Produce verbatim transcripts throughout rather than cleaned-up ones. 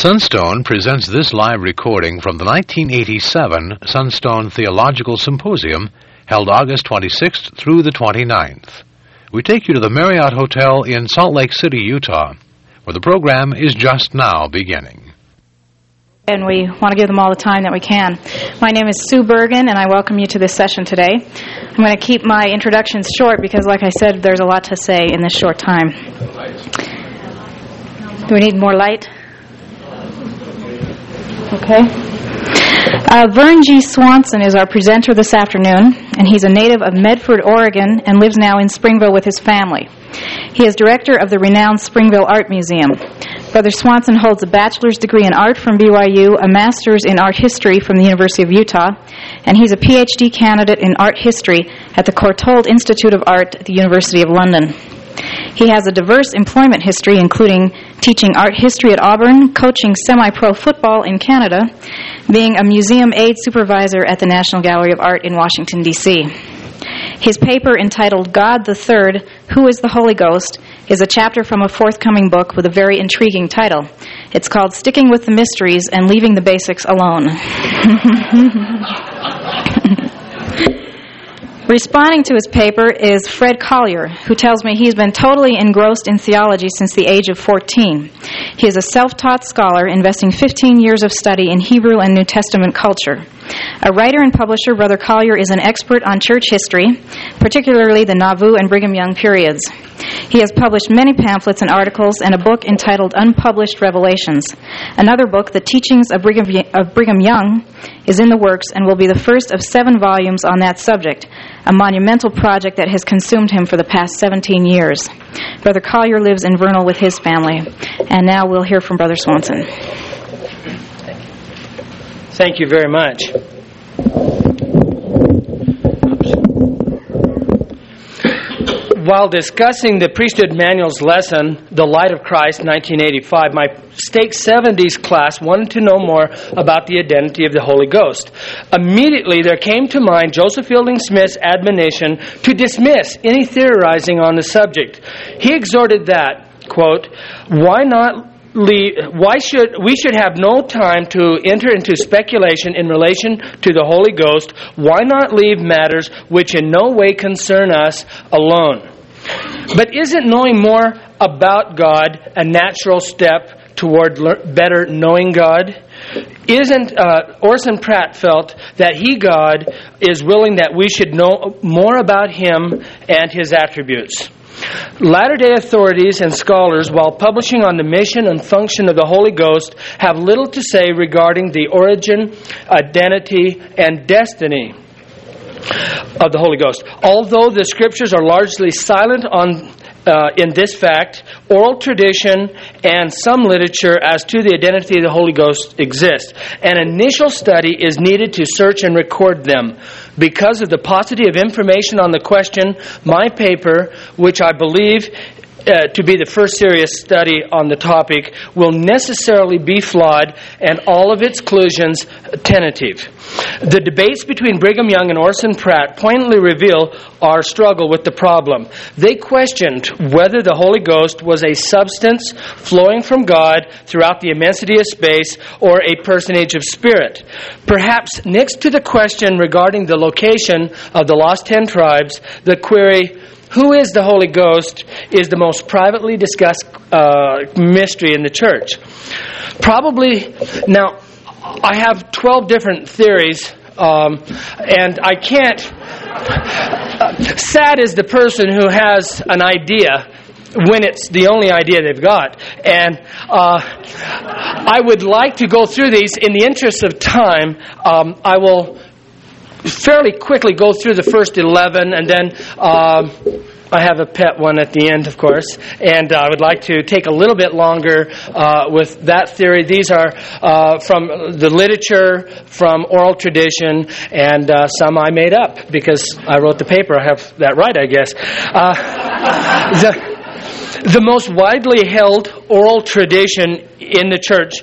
Sunstone presents this live recording from the nineteen eighty-seven Sunstone Theological Symposium, held August twenty-sixth through the twenty-ninth. We take you to the Marriott Hotel in Salt Lake City, Utah, where the program is just now beginning. And we want to give them all the time that we can. My name is Sue Bergen, and I welcome you to this session today. I'm going to keep my introductions short because, like I said, there's a lot to say in this short time. Do we need more light? Okay. Uh, Vern G. Swanson is our presenter this afternoon, and he's a native of Medford, Oregon, and lives now in Springville with his family. He is director of the renowned Springville Art Museum. Brother Swanson holds a bachelor's degree in art from B Y U, a master's in art history from the University of Utah, and he's a P H D candidate in art history at the Courtauld Institute of Art at the University of London. He has a diverse employment history, including teaching art history at Auburn, coaching semi-pro football in Canada, being a museum aide supervisor at the National Gallery of Art in Washington, D C His paper entitled God the Third, Who is the Holy Ghost, is a chapter from a forthcoming book with a very intriguing title. It's called Sticking with the Mysteries and Leaving the Basics Alone. Responding to his paper is Fred Collier, who tells me he's been totally engrossed in theology since the age of fourteen. He is a self-taught scholar, investing fifteen years of study in Hebrew and New Testament culture. A writer and publisher, Brother Collier is an expert on church history, particularly the Nauvoo and Brigham Young periods. He has published many pamphlets and articles and a book entitled Unpublished Revelations. Another book, The Teachings of Brigham, of Brigham Young, is in the works and will be the first of seven volumes on that subject, a monumental project that has consumed him for the past seventeen years. Brother Collier lives in Vernal with his family. And now we'll hear from Brother Swanson. Thank you very much. While discussing the Priesthood Manual's lesson, The Light of Christ, nineteen eighty-five, my Stake seventies class wanted to know more about the identity of the Holy Ghost. Immediately there came to mind Joseph Fielding Smith's admonition to dismiss any theorizing on the subject. He exhorted that, quote, why not leave, why should we should have no time to enter into speculation in relation to the Holy Ghost. Why not leave matters which in no way concern us alone? But isn't knowing more about God a natural step toward le- better knowing God? Isn't uh, Orson Pratt felt that he, God, is willing that we should know more about Him and His attributes? Latter-day authorities and scholars, while publishing on the mission and function of the Holy Ghost, have little to say regarding the origin, identity, and destiny of the Holy Ghost. Although the Scriptures are largely silent on uh, in this fact, oral tradition and some literature as to the identity of the Holy Ghost exist. An initial study is needed to search and record them. Because of the paucity of information on the question, my paper, which I believe Uh, to be the first serious study on the topic, will necessarily be flawed and all of its conclusions tentative. The debates between Brigham Young and Orson Pratt pointedly reveal our struggle with the problem. They questioned whether the Holy Ghost was a substance flowing from God throughout the immensity of space or a personage of spirit. Perhaps next to the question regarding the location of the lost ten tribes, the query, who is the Holy Ghost, is the most privately discussed uh, mystery in the church. Probably, now, I have twelve different theories, um, and I can't... Uh, sad is the person who has an idea when it's the only idea they've got. And uh, I would like to go through these. In the interest of time, um, I will fairly quickly go through the first eleven, and then uh, I have a pet one at the end, of course, and uh, I would like to take a little bit longer uh, with that theory. These are uh, from the literature, from oral tradition, and uh, some I made up because I wrote the paper. I have that right, I guess. Uh, the, the most widely held oral tradition in the church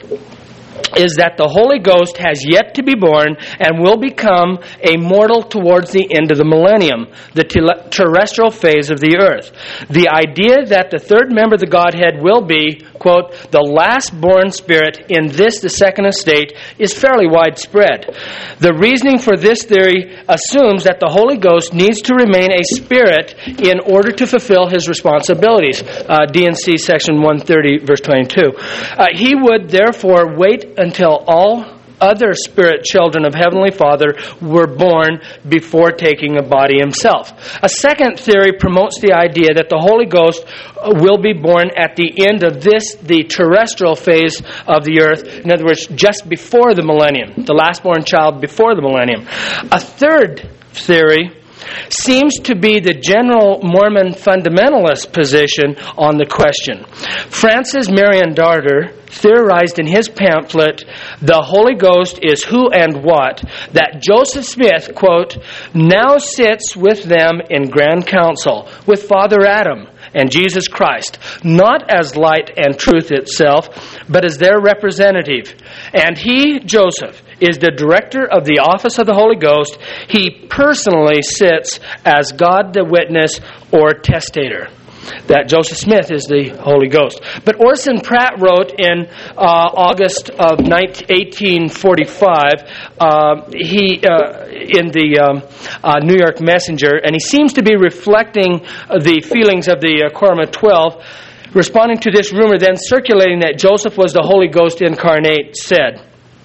is that the Holy Ghost has yet to be born and will become a mortal towards the end of the millennium, the terrestrial phase of the earth. The idea that the third member of the Godhead will be quote, the last-born spirit in this, the second estate, is fairly widespread. The reasoning for this theory assumes that the Holy Ghost needs to remain a spirit in order to fulfill his responsibilities. Uh, D and C section one thirty, verse twenty-two. Uh, he would therefore wait until all other spirit children of Heavenly Father were born before taking a body himself. A second theory promotes the idea that the Holy Ghost will be born at the end of this, the terrestrial phase of the earth. In other words, just before the millennium. The last-born child before the millennium. A third theory seems to be the general Mormon fundamentalist position on the question. Francis Marion Darder theorized in his pamphlet, The Holy Ghost is Who and What, that Joseph Smith, quote, now sits with them in grand council, with Father Adam and Jesus Christ, not as light and truth itself, but as their representative. And he, Joseph, is the director of the office of the Holy Ghost. He personally sits as God the witness or testator. That Joseph Smith is the Holy Ghost. But Orson Pratt wrote in uh, August of eighteen forty-five, uh, he uh, in the um, uh, New York Messenger, and he seems to be reflecting the feelings of the uh, Quorum of Twelve, responding to this rumor then circulating that Joseph was the Holy Ghost incarnate, said,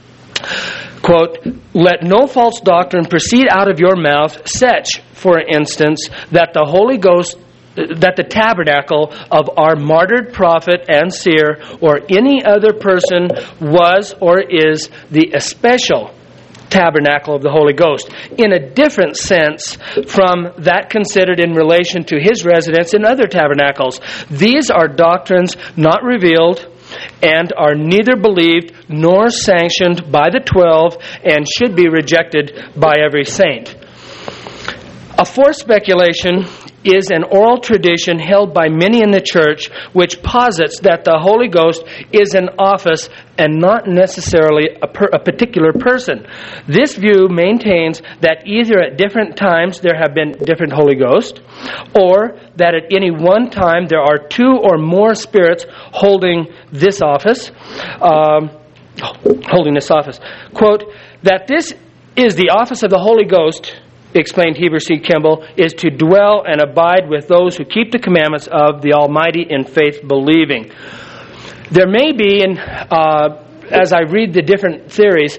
quote, let no false doctrine proceed out of your mouth, such, for instance, that the Holy Ghost, that the tabernacle of our martyred prophet and seer or any other person was or is the especial tabernacle of the Holy Ghost, in a different sense from that considered in relation to his residence in other tabernacles. These are doctrines not revealed and are neither believed nor sanctioned by the twelve and should be rejected by every saint. A fourth speculation is an oral tradition held by many in the church which posits that the Holy Ghost is an office and not necessarily a, per, a particular person. This view maintains that either at different times there have been different Holy Ghosts, or that at any one time there are two or more spirits holding this office, um, holding this office. Quote, that this is the office of the Holy Ghost, explained Heber C. Kimball, is to dwell and abide with those who keep the commandments of the Almighty in faith believing. There may be, and uh, as I read the different theories,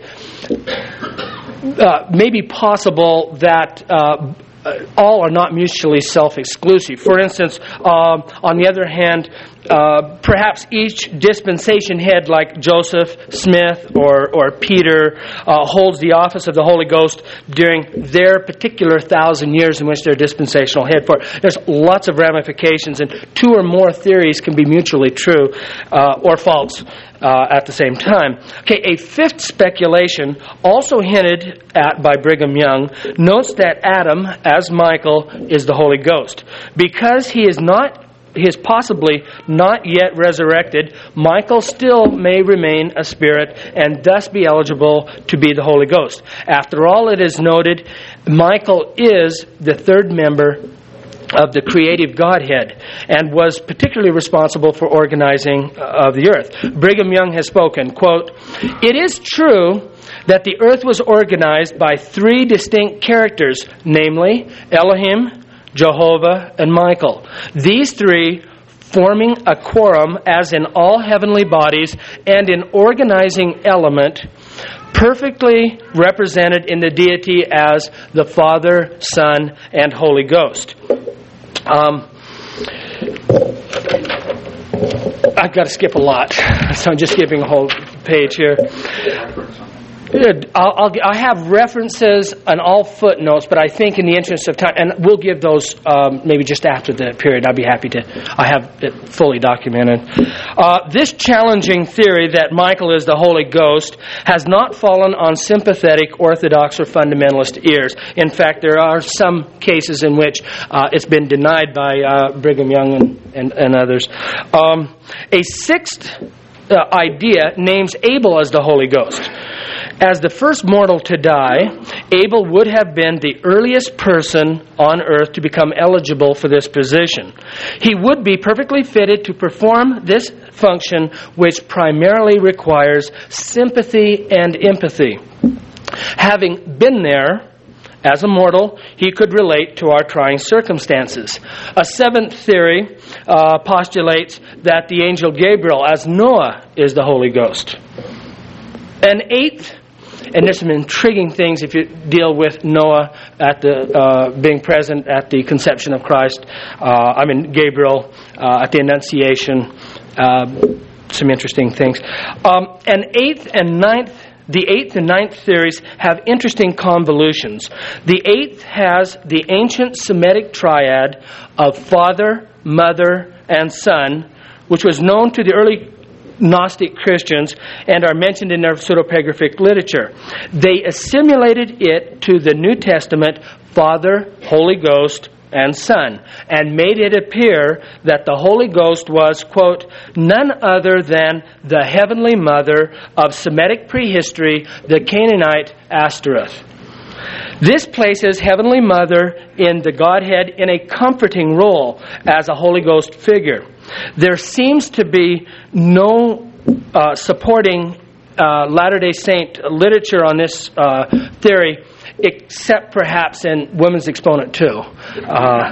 uh, may be possible that uh, all are not mutually self-exclusive. For instance, uh, on the other hand, Uh, perhaps each dispensation head, like Joseph Smith or, or Peter, uh, holds the office of the Holy Ghost during their particular thousand years in which they're dispensational head for. There's lots of ramifications, and two or more theories can be mutually true uh, or false uh, at the same time. Okay, a fifth speculation, also hinted at by Brigham Young, notes that Adam, as Michael, is the Holy Ghost. Because he is not He is possibly not yet resurrected, Michael still may remain a spirit and thus be eligible to be the Holy Ghost. After all, it is noted, Michael is the third member of the creative Godhead and was particularly responsible for organizing of the earth. Brigham Young has spoken, quote, it is true that the earth was organized by three distinct characters, namely Elohim, Jehovah, and Michael. These three forming a quorum as in all heavenly bodies and an organizing element perfectly represented in the deity as the Father, Son, and Holy Ghost. Um, I've got to skip a lot, so I'm just skipping a whole page here. I'll, I'll, I have references and all footnotes, but I think in the interest of time, and we'll give those um, maybe just after the period. I'll be happy to. I have it fully documented. Uh, this challenging theory that Michael is the Holy Ghost has not fallen on sympathetic Orthodox or fundamentalist ears. In fact, there are some cases in which uh, it's been denied by uh, Brigham Young and, and, and others. Um, a sixth uh, idea names Abel as the Holy Ghost. As the first mortal to die, Abel would have been the earliest person on earth to become eligible for this position. He would be perfectly fitted to perform this function, which primarily requires sympathy and empathy. Having been there as a mortal, he could relate to our trying circumstances. A seventh theory uh, postulates that the angel Gabriel, as Noah, is the Holy Ghost. An eighth, and there's some intriguing things if you deal with Noah at the uh, being present at the conception of Christ. Uh, I mean Gabriel uh, at the Annunciation. Uh, some interesting things. Um, an eighth and ninth. The eighth and ninth theories have interesting convolutions. The eighth has the ancient Semitic triad of Father, Mother, and Son, which was known to the early Gnostic Christians and are mentioned in their pseudepigraphic literature. They assimilated it to the New Testament Father, Holy Ghost, and Son, and made it appear that the Holy Ghost was, quote, none other than the heavenly mother of Semitic prehistory, the Canaanite Ashtoreth. This places Heavenly Mother in the Godhead in a comforting role as a Holy Ghost figure. There seems to be no uh, supporting uh, Latter-day Saint literature on this uh, theory, except perhaps in Women's Exponent two. Uh,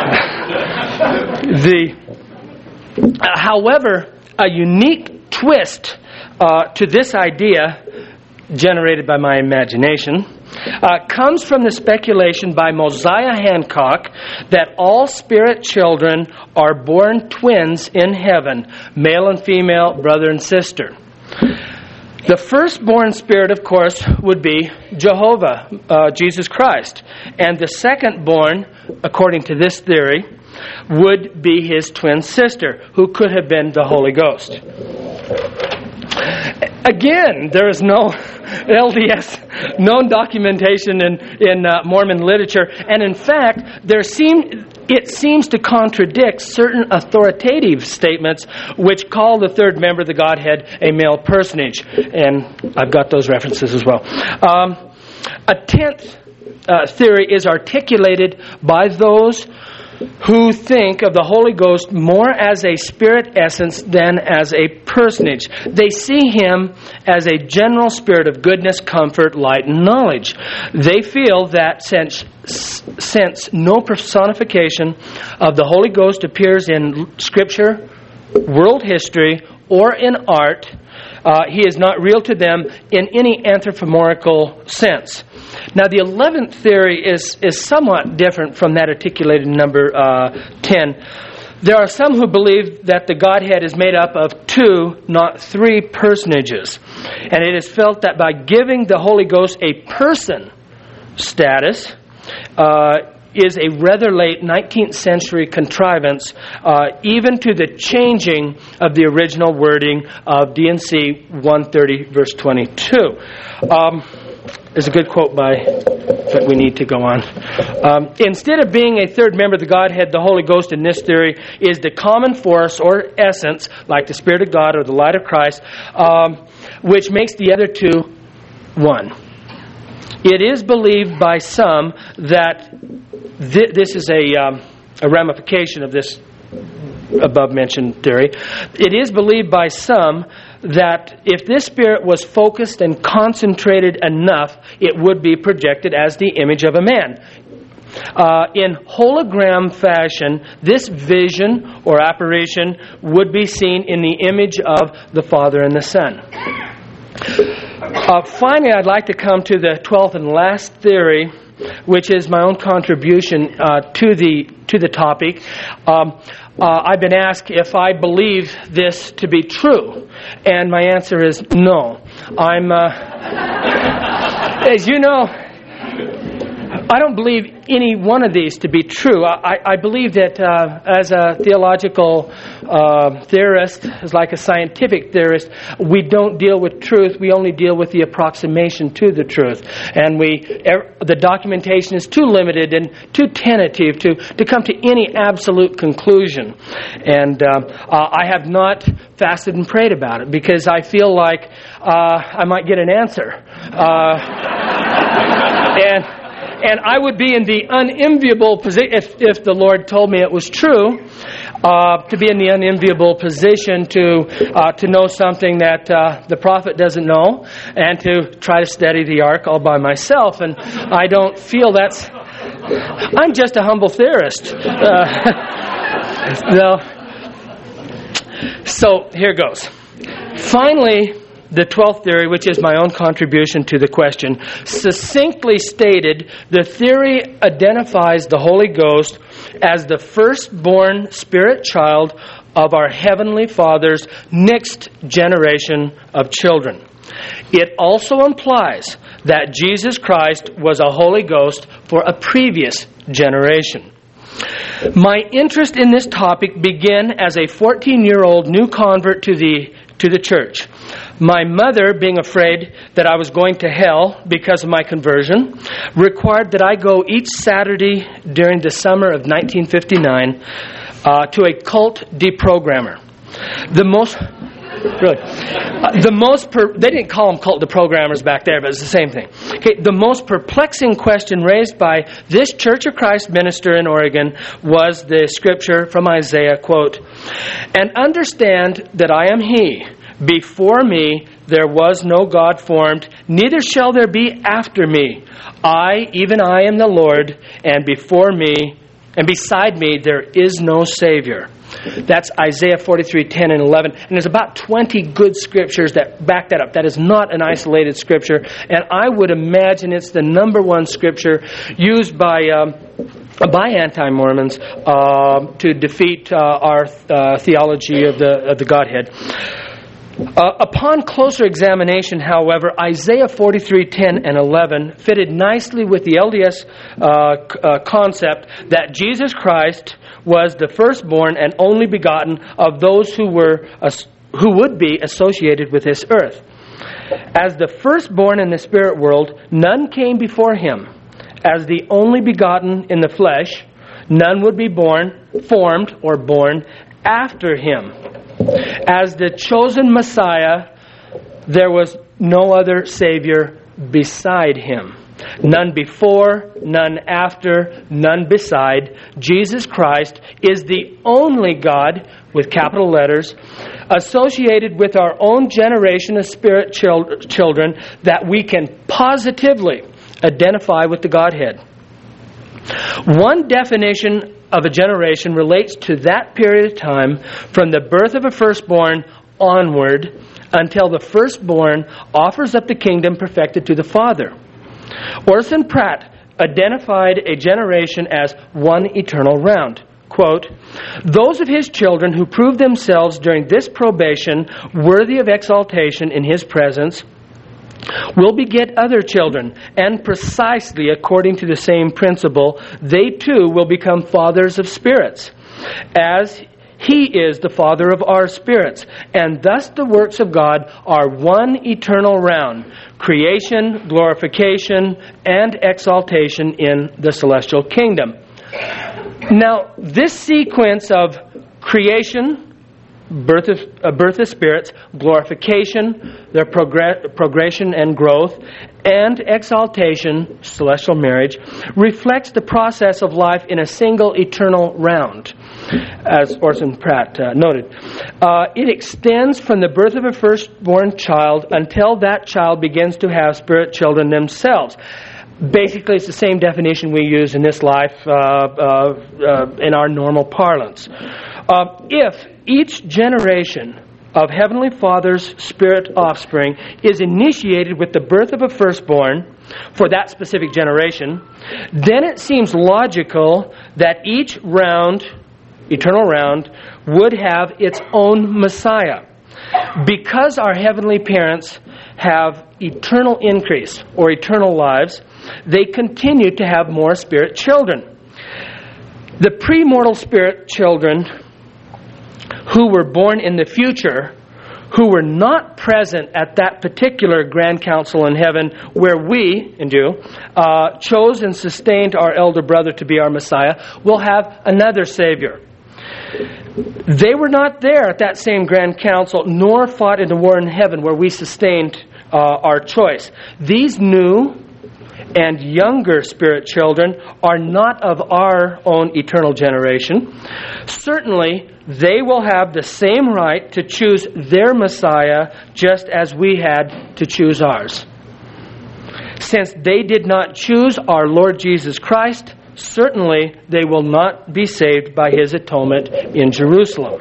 the, uh, however, a unique twist uh, to this idea, generated by my imagination, uh, comes from the speculation by Mosiah Hancock that all spirit children are born twins in heaven, male and female, brother and sister. The firstborn spirit, of course, would be Jehovah, uh, Jesus Christ. And the secondborn, according to this theory, would be his twin sister, who could have been the Holy Ghost. Again, there is no L D S known documentation in, in uh, Mormon literature. And in fact, there seem, it seems to contradict certain authoritative statements which call the third member of the Godhead a male personage. And I've got those references as well. Um, a tenth uh, theory is articulated by those who think of the Holy Ghost more as a spirit essence than as a personage. They see him as a general spirit of goodness, comfort, light, and knowledge. They feel that since, since no personification of the Holy Ghost appears in Scripture, world history, or in art, uh, he is not real to them in any anthropomorphical sense. Now, the eleventh theory is, is somewhat different from that articulated in number uh, ten. There are some who believe that the Godhead is made up of two, not three personages. And it is felt that by giving the Holy Ghost a person status uh, is a rather late nineteenth century contrivance, uh, even to the changing of the original wording of D and C one thirty, verse twenty-two. Um, There's a good quote by, but we need to go on. Um, instead of being a third member of the Godhead, the Holy Ghost in this theory is the common force or essence, like the Spirit of God or the light of Christ, um, which makes the other two one. It is believed by some that th- this is a, um, a ramification of this above-mentioned theory. It is believed by some that if this spirit was focused and concentrated enough, it would be projected as the image of a man. Uh, in hologram fashion, this vision or apparition would be seen in the image of the Father and the Son. Uh, finally, I'd like to come to the twelfth and last theory, which is my own contribution uh, to the to the topic. Um, uh, I've been asked if I believe this to be true, and my answer is no. I'm, uh, as you know, I don't believe any one of these to be true. I, I believe that uh, as a theological uh, theorist, as like a scientific theorist, we don't deal with truth. We only deal with the approximation to the truth. And we, er, the documentation is too limited and too tentative to, to come to any absolute conclusion. And uh, uh, I have not fasted and prayed about it because I feel like uh, I might get an answer. Uh, and... And I would be in the unenviable position, if, if the Lord told me it was true, uh, to be in the unenviable position to uh, to know something that uh, the prophet doesn't know, and to try to study the ark all by myself. And I don't feel that's... I'm just a humble theorist. Uh, no. So, here goes. Finally, the twelfth theory, which is my own contribution to the question, succinctly stated, the theory identifies the Holy Ghost as the firstborn spirit child of our Heavenly Father's next generation of children. It also implies that Jesus Christ was a Holy Ghost for a previous generation. My interest in this topic began as a fourteen-year-old new convert to the to the church. My mother, being afraid that I was going to hell because of my conversion, required that I go each Saturday during the summer of nineteen fifty-nine uh, to a cult deprogrammer. The most... Really, uh, the most per, they didn't call them cult deprogrammers back there, but it's the same thing. Okay, the most perplexing question raised by this Church of Christ minister in Oregon was the scripture from Isaiah, quote, "And understand that I am He. Before me there was no God formed, neither shall there be after me. I, even I, am the Lord, and before me, and beside me there is no Savior." That's Isaiah forty-three, ten and eleven. And there's about twenty good scriptures that back that up. That is not an isolated scripture. And I would imagine it's the number one scripture used by um, by anti-Mormons uh, to defeat uh, our uh, theology of the of the Godhead. Uh, upon closer examination, however, Isaiah forty-three, ten and eleven fitted nicely with the L D S uh, c- uh, concept that Jesus Christ was the firstborn and only begotten of those who were uh, who would be associated with this earth. As the firstborn in the spirit world, none came before him. As the only begotten in the flesh, none would be born, formed, or born after him. As the chosen Messiah, there was no other Savior beside him. None before, none after, none beside. Jesus Christ is the only God, with capital letters, associated with our own generation of spirit chil- children that we can positively identify with the Godhead. One definition of a generation relates to that period of time from the birth of a firstborn onward until the firstborn offers up the kingdom perfected to the Father. Orson Pratt identified a generation as one eternal round. Quote, "Those of his children who prove themselves during this probation worthy of exaltation in his presence will beget other children, and precisely according to the same principle, they too will become fathers of spirits, as He is the Father of our spirits. And thus the works of God are one eternal round, creation, glorification, and exaltation in the celestial kingdom." Now, this sequence of creation, Birth of, uh, birth of spirits, glorification, their progress, progression and growth, and exaltation, celestial marriage, reflects the process of life in a single eternal round, as Orson Pratt uh, noted. Uh, it extends from the birth of a firstborn child until that child begins to have spirit children themselves. Basically, it's the same definition we use in this life uh, uh, uh, in our normal parlance. Uh, if each generation of Heavenly Father's spirit offspring is initiated with the birth of a firstborn for that specific generation, then it seems logical that each round, eternal round, would have its own Messiah. Because our heavenly parents have eternal increase or eternal lives, they continue to have more spirit children. The premortal spirit children who were born in the future, who were not present at that particular grand council in heaven where we, and you, uh, chose and sustained our elder brother to be our Messiah, will have another Savior. They were not there at that same grand council, nor fought in the war in heaven where we sustained uh, our choice. These new and younger spirit children are not of our own eternal generation. Certainly, they will have the same right to choose their Messiah just as we had to choose ours. Since they did not choose our Lord Jesus Christ, certainly they will not be saved by His atonement in Jerusalem.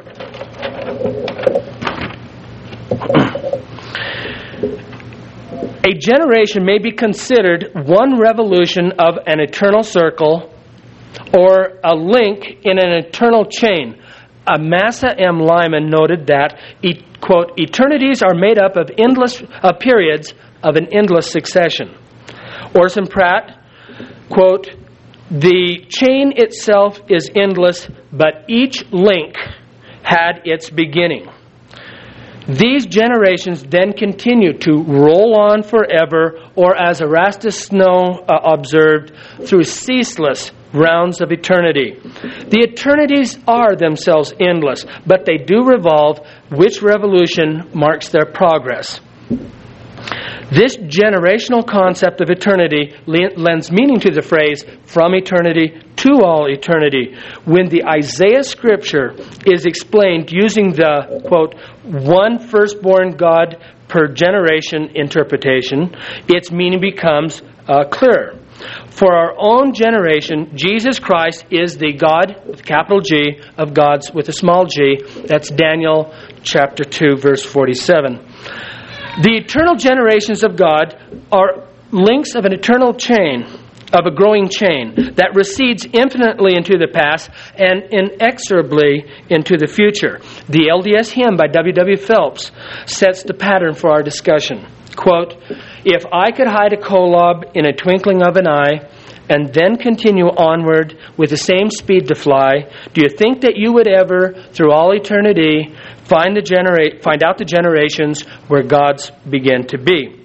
A generation may be considered one revolution of an eternal circle or a link in an eternal chain. Amasa M. Lyman noted that, quote, eternities are made up of endless uh, periods of an endless succession. Orson Pratt, quote, the chain itself is endless, but each link had its beginning. These generations then continue to roll on forever, or as Erastus Snow uh, observed, through ceaseless rounds of eternity. The eternities are themselves endless, but they do revolve, which revolution marks their progress. This generational concept of eternity lends meaning to the phrase, from eternity to all eternity. When the Isaiah scripture is explained using the, quote, one firstborn God per generation interpretation, its meaning becomes uh, clearer. For our own generation, Jesus Christ is the God, with capital G, of gods with a small g. That's Daniel chapter two, verse forty-seven. The eternal generations of God are links of an eternal chain, of a growing chain, that recedes infinitely into the past and inexorably into the future. The L D S hymn by W W Phelps sets the pattern for our discussion. Quote, if I could hide a kolob in a twinkling of an eye, and then continue onward with the same speed to fly, do you think that you would ever, through all eternity, find the genera- find out the generations where gods begin to be?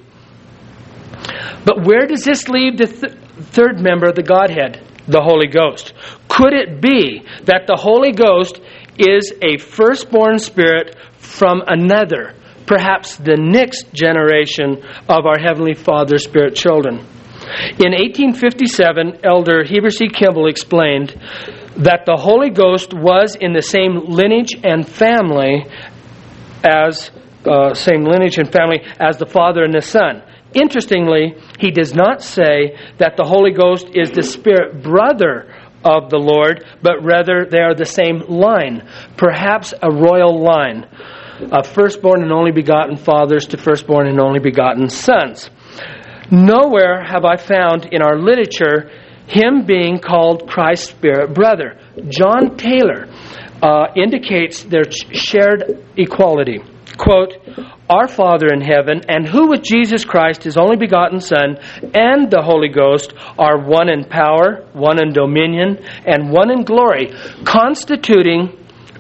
But where does this leave the th- third member of the Godhead, the Holy Ghost? Could it be that the Holy Ghost is a firstborn spirit from another, perhaps the next generation of our Heavenly Father's spirit children? In eighteen fifty-seven, Elder Heber C. Kimball explained that the Holy Ghost was in the same lineage and family as uh, same lineage and family as the Father and the Son. Interestingly, he does not say that the Holy Ghost is the spirit brother of the Lord, but rather they are the same line, perhaps a royal line of firstborn and only begotten fathers to firstborn and only begotten sons. Nowhere have I found in our literature him being called Christ's spirit brother. John Taylor uh, indicates their shared equality. Quote, our Father in heaven, and who with Jesus Christ, His only begotten Son, and the Holy Ghost, are one in power, one in dominion, and one in glory, constituting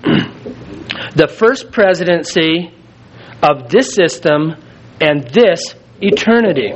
the first presidency of this system and this eternity.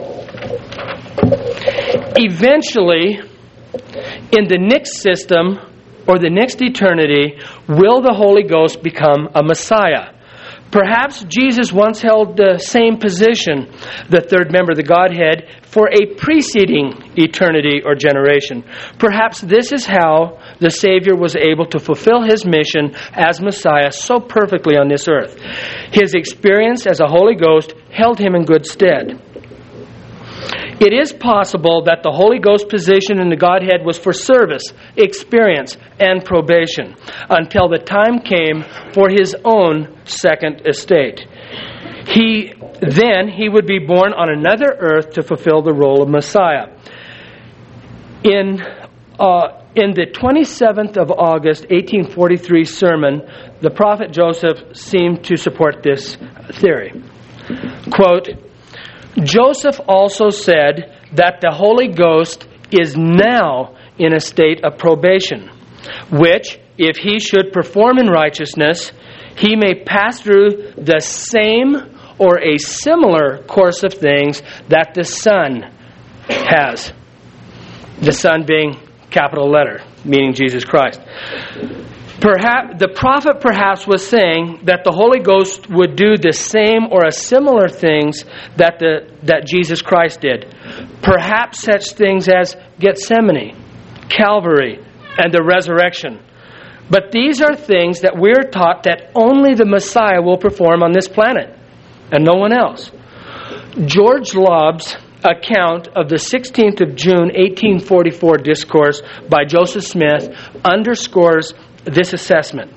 Eventually, in the next system, or the next eternity, will the Holy Ghost become a Messiah. Perhaps Jesus once held the same position, the third member of the Godhead, for a preceding eternity or generation. Perhaps this is how the Savior was able to fulfill His mission as Messiah so perfectly on this earth. His experience as a Holy Ghost held Him in good stead. It is possible that the Holy Ghost position in the Godhead was for service, experience, and probation until the time came for His own second estate. He then he would be born on another earth to fulfill the role of Messiah. In uh, in the twenty-seventh of August, eighteen forty-three sermon, the prophet Joseph seemed to support this theory. Quote, Joseph also said that the Holy Ghost is now in a state of probation, which, if he should perform in righteousness, he may pass through the same or a similar course of things that the Son has. The Son being capital letter, meaning Jesus Christ. Perhaps the prophet perhaps was saying that the Holy Ghost would do the same or a similar things that the that Jesus Christ did. Perhaps such things as Gethsemane, Calvary, and the resurrection. But these are things that we're taught that only the Messiah will perform on this planet, and no one else. George Lobb's account of the sixteenth of June, eighteen forty-four discourse by Joseph Smith underscores this assessment.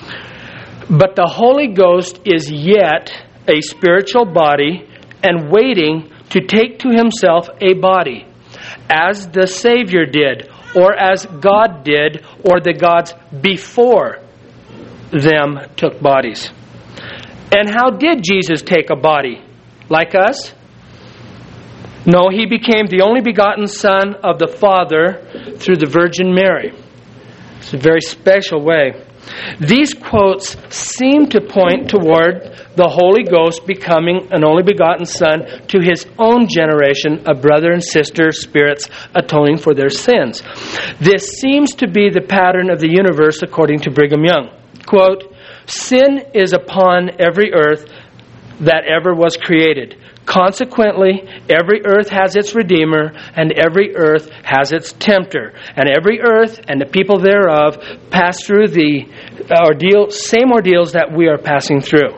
But the Holy Ghost is yet a spiritual body and waiting to take to himself a body, as the Savior did, or as God did, or the gods before them took bodies. And how did Jesus take a body? Like us? No, he became the only begotten Son of the Father through the Virgin Mary. It's a very special way. These quotes seem to point toward the Holy Ghost becoming an only begotten Son to his own generation of brother and sister spirits atoning for their sins. This seems to be the pattern of the universe according to Brigham Young. Quote, sin is upon every earth that ever was created. Consequently, every earth has its Redeemer, and every earth has its tempter. And every earth and the people thereof pass through the ordeal, same ordeals that we are passing through.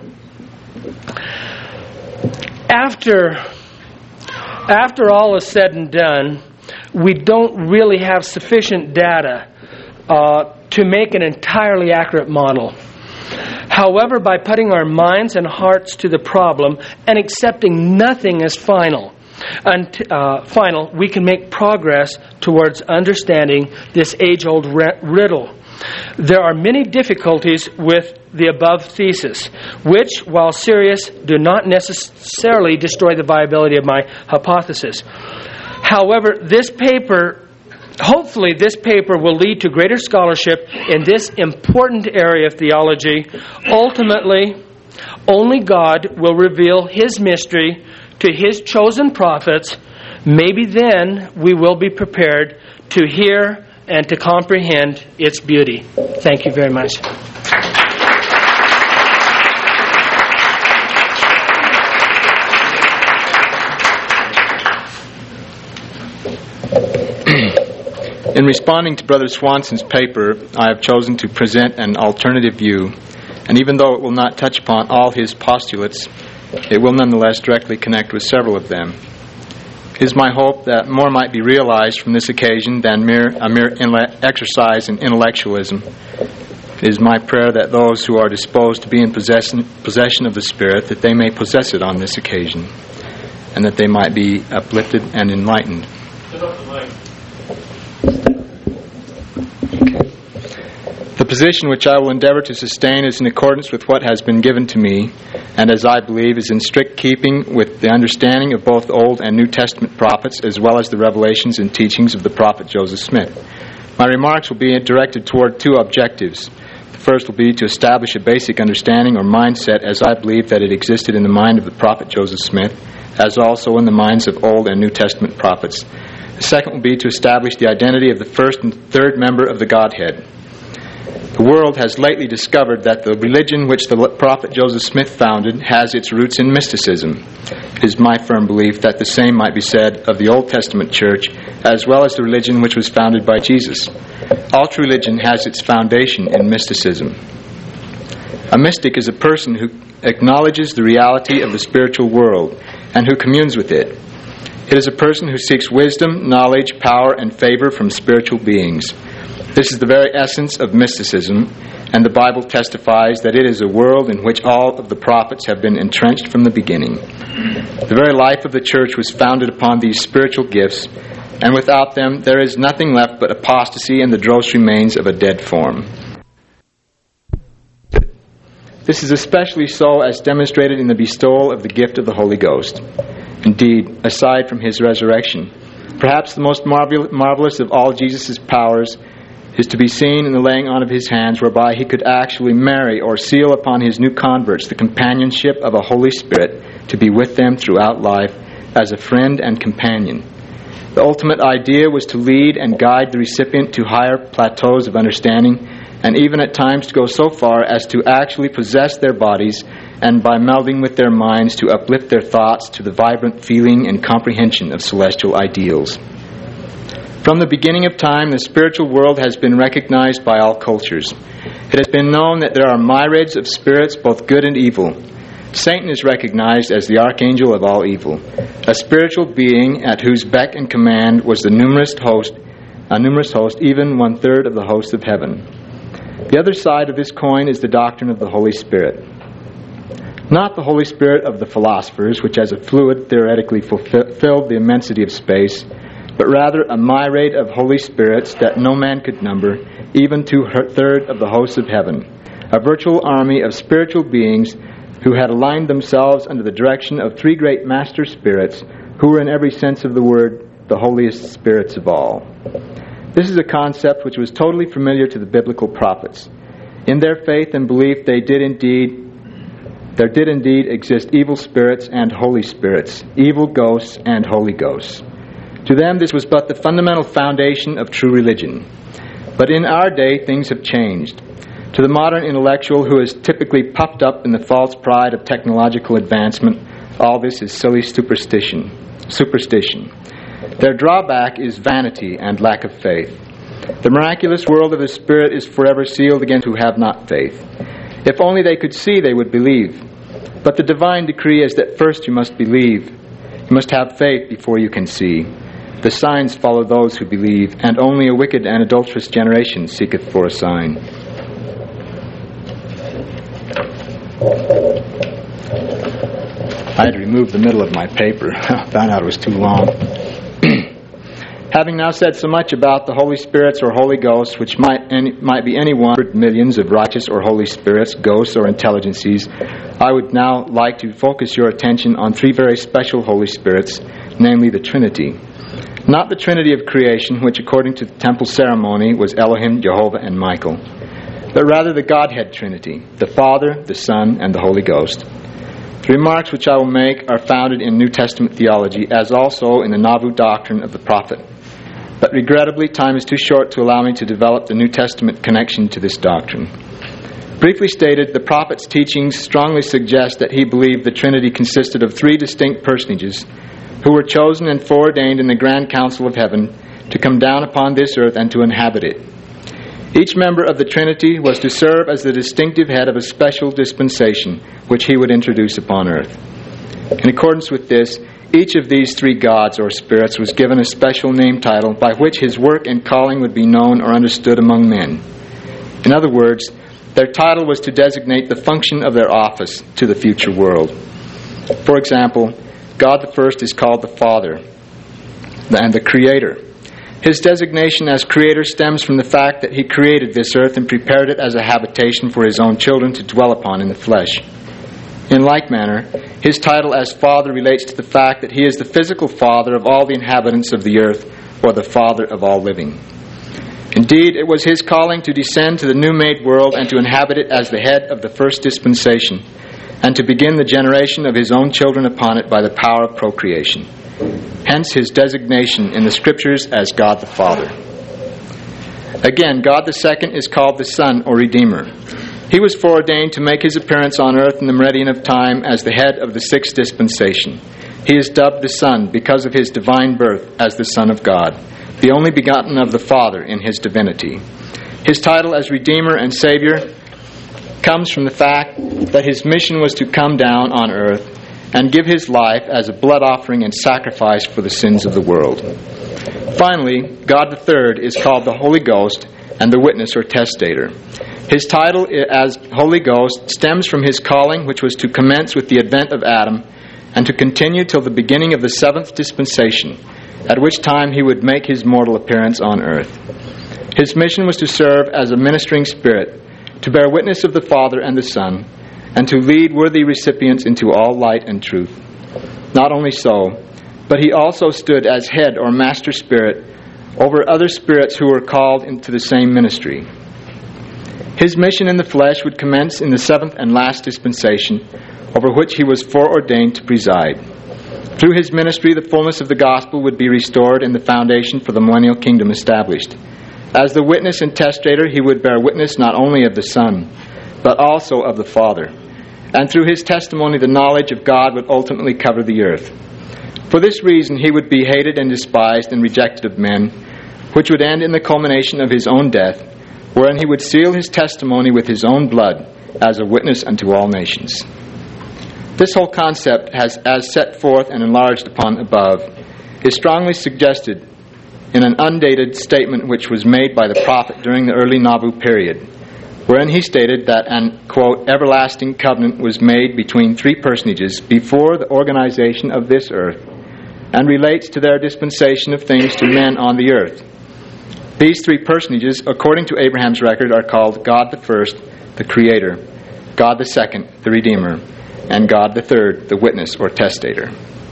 After, after all is said and done, we don't really have sufficient data uh, to make an entirely accurate model. However, by putting our minds and hearts to the problem and accepting nothing as final, and, uh, final, we can make progress towards understanding this age-old riddle. There are many difficulties with the above thesis, which, while serious, do not necessarily destroy the viability of my hypothesis. However, this paper Hopefully, this paper will lead to greater scholarship in this important area of theology. Ultimately, only God will reveal His mystery to His chosen prophets. Maybe then we will be prepared to hear and to comprehend its beauty. Thank you very much. In responding to Brother Swanson's paper, I have chosen to present an alternative view, and even though it will not touch upon all his postulates, it will nonetheless directly connect with several of them. It is my hope that more might be realized from this occasion than mere, a mere exercise in intellectualism. It is my prayer that those who are disposed to be in possession, possession of the Spirit, that they may possess it on this occasion, and that they might be uplifted and enlightened. The position which I will endeavor to sustain is in accordance with what has been given to me, and as I believe is in strict keeping with the understanding of both Old and New Testament prophets, as well as the revelations and teachings of the prophet Joseph Smith. My remarks will be directed toward two objectives. The first will be to establish a basic understanding or mindset as I believe that it existed in the mind of the prophet Joseph Smith, as also in the minds of Old and New Testament prophets. The second will be to establish the identity of the first and third member of the Godhead. The world has lately discovered that the religion which the prophet Joseph Smith founded has its roots in mysticism. It is my firm belief that the same might be said of the Old Testament church, as well as the religion which was founded by Jesus. All true religion has its foundation in mysticism. A mystic is a person who acknowledges the reality of the spiritual world and who communes with it. It is a person who seeks wisdom, knowledge, power, and favor from spiritual beings. This is the very essence of mysticism, and the Bible testifies that it is a world in which all of the prophets have been entrenched from the beginning. The very life of the church was founded upon these spiritual gifts, and without them there is nothing left but apostasy and the gross remains of a dead form. This is especially so as demonstrated in the bestowal of the gift of the Holy Ghost. Indeed, aside from his resurrection, perhaps the most marvel- marvelous of all Jesus' powers is to be seen in the laying on of his hands, whereby he could actually marry or seal upon his new converts the companionship of a Holy Spirit to be with them throughout life as a friend and companion. The ultimate idea was to lead and guide the recipient to higher plateaus of understanding, and even at times to go so far as to actually possess their bodies, and by melding with their minds to uplift their thoughts to the vibrant feeling and comprehension of celestial ideals. From the beginning of time, the spiritual world has been recognized by all cultures. It has been known that there are myriads of spirits, both good and evil. Satan is recognized as the archangel of all evil, a spiritual being at whose beck and command was the numerous host, a numerous host, even one third of the hosts of heaven. The other side of this coin is the doctrine of the Holy Spirit. Not the Holy Spirit of the philosophers, which as a fluid theoretically fulfilled the immensity of space, but rather a myriad of Holy Spirits that no man could number, even two-thirds of the hosts of heaven, a virtual army of spiritual beings who had aligned themselves under the direction of three great master spirits who were in every sense of the word the holiest spirits of all. This is a concept which was totally familiar to the biblical prophets. In their faith and belief they did indeed there did indeed exist evil spirits and holy spirits, evil ghosts and holy ghosts. To them this was but the fundamental foundation of true religion. But in our day things have changed. To the modern intellectual who is typically puffed up in the false pride of technological advancement, all this is silly superstition. Superstition. Their drawback is vanity and lack of faith. The miraculous world of the Spirit is forever sealed against who have not faith. If only they could see, they would believe. But the divine decree is that first you must believe. You must have faith before you can see. The signs follow those who believe, and only a wicked and adulterous generation seeketh for a sign. I had to remove the middle of my paper. Found out it was too long. Having now said so much about the Holy Spirits or Holy Ghosts, which might any, might be any one of millions of righteous or Holy Spirits, ghosts, or intelligences, I would now like to focus your attention on three very special Holy Spirits, namely the Trinity. Not the Trinity of creation, which according to the temple ceremony was Elohim, Jehovah, and Michael, but rather the Godhead Trinity, the Father, the Son, and the Holy Ghost. The remarks which I will make are founded in New Testament theology, as also in the Nauvoo doctrine of the prophet. But regrettably, time is too short to allow me to develop the New Testament connection to this doctrine. Briefly stated, the prophet's teachings strongly suggest that he believed the Trinity consisted of three distinct personages who were chosen and foreordained in the grand council of heaven to come down upon this earth and to inhabit it. Each member of the Trinity was to serve as the distinctive head of a special dispensation which he would introduce upon earth. In accordance with this, each of these three gods or spirits was given a special name title by which his work and calling would be known or understood among men. In other words, their title was to designate the function of their office to the future world. For example, God the first is called the Father and the Creator. His designation as Creator stems from the fact that He created this earth and prepared it as a habitation for His own children to dwell upon in the flesh. In like manner, His title as Father relates to the fact that He is the physical Father of all the inhabitants of the earth, or the Father of all living. Indeed, it was His calling to descend to the new-made world and to inhabit it as the head of the first dispensation, and to begin the generation of His own children upon it by the power of procreation. Hence His designation in the Scriptures as God the Father. Again, God the Second is called the Son or Redeemer. He was foreordained to make His appearance on earth in the meridian of time as the head of the sixth dispensation. He is dubbed the Son because of His divine birth as the Son of God, the only begotten of the Father in His divinity. His title as Redeemer and Savior comes from the fact that His mission was to come down on earth and give His life as a blood offering and sacrifice for the sins of the world. Finally, God the Third is called the Holy Ghost and the Witness or Testator. His title as Holy Ghost stems from His calling, which was to commence with the advent of Adam and to continue till the beginning of the seventh dispensation, at which time he would make his mortal appearance on earth. His mission was to serve as a ministering spirit, to bear witness of the Father and the Son, and to lead worthy recipients into all light and truth. Not only so, but he also stood as head or master spirit over other spirits who were called into the same ministry. His mission in the flesh would commence in the seventh and last dispensation, over which he was foreordained to preside. Through his ministry, the fullness of the gospel would be restored and the foundation for the millennial kingdom established. As the witness and testator, he would bear witness not only of the Son, but also of the Father. And through his testimony, the knowledge of God would ultimately cover the earth. For this reason, he would be hated and despised and rejected of men, which would end in the culmination of his own death, wherein he would seal his testimony with his own blood as a witness unto all nations. This whole concept, has, as set forth and enlarged upon above, is strongly suggested in an undated statement which was made by the prophet during the early Nauvoo period, wherein he stated that an, quote, everlasting covenant was made between three personages before the organization of this earth, and relates to their dispensation of things to men on the earth. These three personages, according to Abraham's record, are called God the first, the Creator, God the second, the Redeemer, and God the third, the Witness or Testator.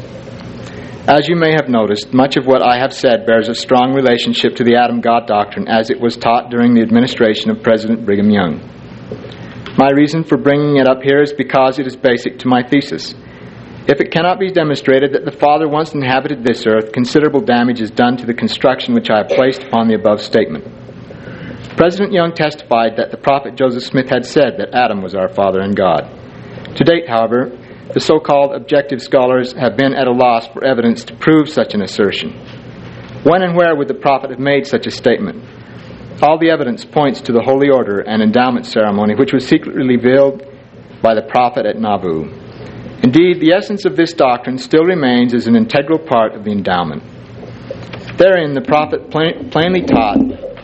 As you may have noticed, much of what I have said bears a strong relationship to the Adam-God doctrine as it was taught during the administration of President Brigham Young. My reason for bringing it up here is because it is basic to my thesis. If it cannot be demonstrated that the Father once inhabited this earth, considerable damage is done to the construction which I have placed upon the above statement. President Young testified that the prophet Joseph Smith had said that Adam was our father and God. To date, however, the so-called objective scholars have been at a loss for evidence to prove such an assertion. When and where would the prophet have made such a statement? All the evidence points to the holy order and endowment ceremony which was secretly revealed by the prophet at Nauvoo. Indeed, the essence of this doctrine still remains as an integral part of the endowment. Therein, the prophet plain, plainly taught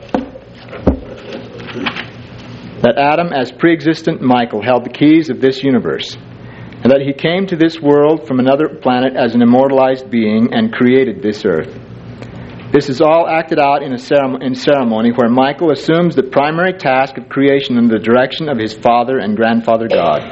that Adam, as pre-existent Michael, held the keys of this universe, and that he came to this world from another planet as an immortalized being and created this earth. This is all acted out in a ceremony, in ceremony where Michael assumes the primary task of creation under the direction of his father and grandfather God.